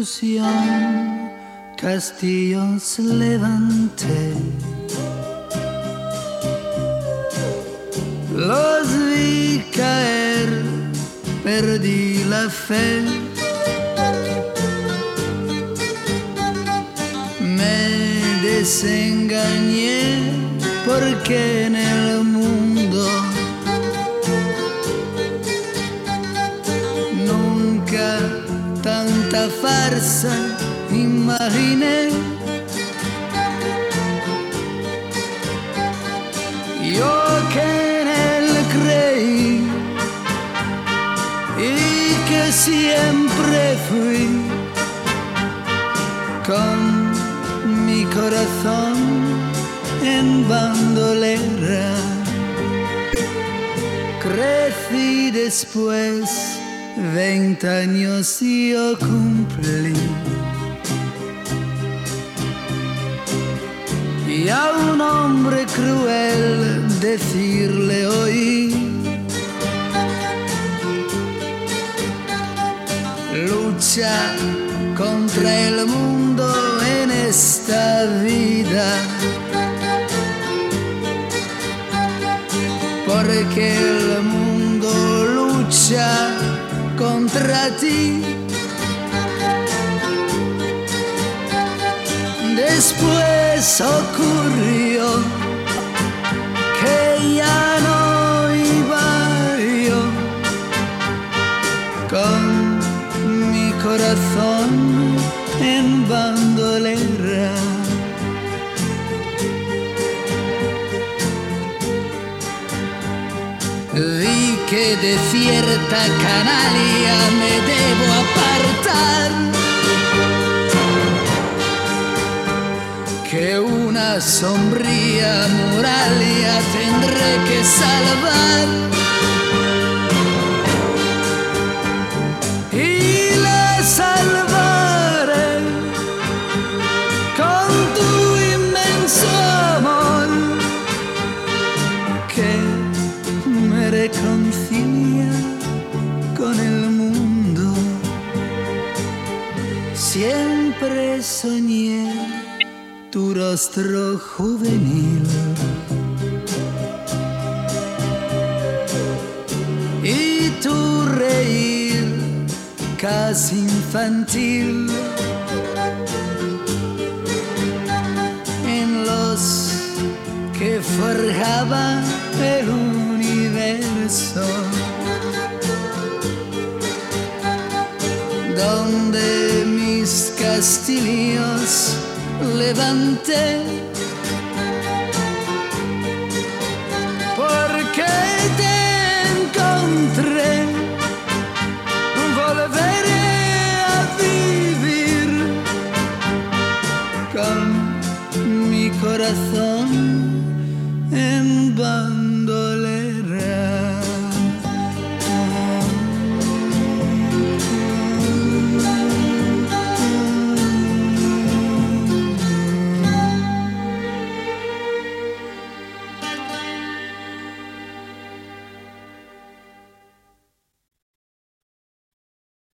ilusión castillos levanté. Los vi caer, perdí la fe. Me desengañé porque en el mundo nunca tanta farsa imaginé. Yo que en él creí y que siempre fui con mi corazón en bandolera. Crecí después, 20 años yo cumplí. Y a un hombre cruel decirle oí: lucha contra el mundo en esta vida, porque el mundo lucha contra ti. Después ocurrió que ya no iba yo con mi corazón en bandolera. Vi que de cierta canalla me debo apartar, que una sombría muralla tendré que salvar, y la salvaré con tu inmenso amor que me reconcilia con el mundo. Siempre soñé tu rostro juvenil y tu reír casi infantil en los que forjaba el universo, donde mis castillos levanté, porque te encontré, volveré a vivir con mi corazón en